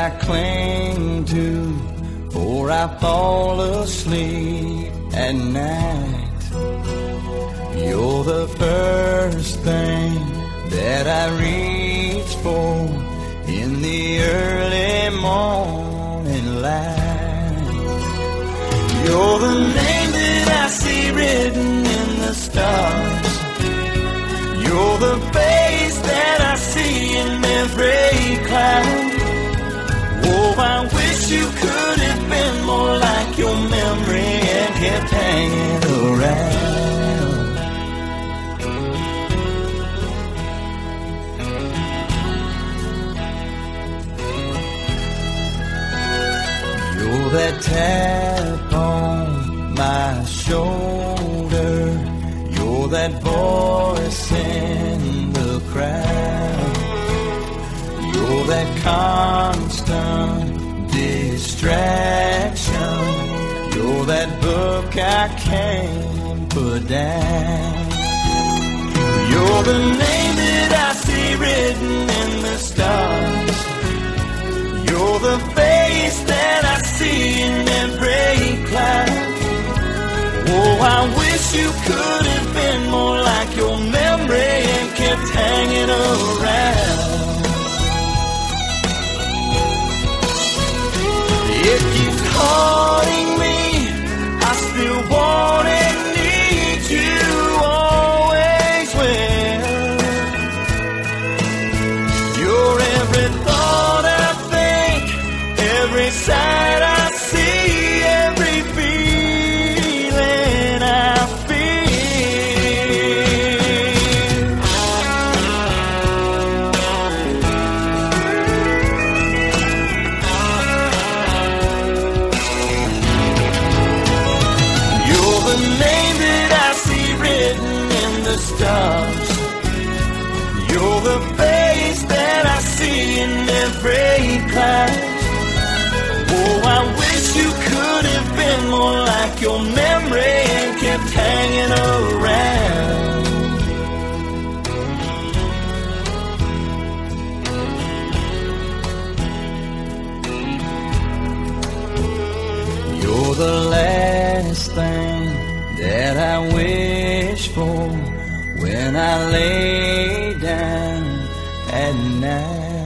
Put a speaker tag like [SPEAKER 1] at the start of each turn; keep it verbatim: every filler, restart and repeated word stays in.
[SPEAKER 1] I cling to before I fall asleep at night. You're the first thing that I reach for in the early morning light. You're the name that I see written in the stars. You're the face that I see in every cloud. Oh, I wish you could have been more like your memory and kept hanging around. You're that tap on my shoulder. You're that voice in the crowd. You're that constant distraction. You're that book I can't put down. You're the name that I see written in the stars. You're the face that I see in every cloud. Oh, I wish you could have been more like your memory and kept hanging around. It keeps haunting me. I still want and need you always well. You're every thought I think, every sight I see, every feeling I stars. You're the face that I see in every cloud. Oh, I wish you could have been more like your memory and kept hanging around. You're the last thing that I wish for when I lay down at night.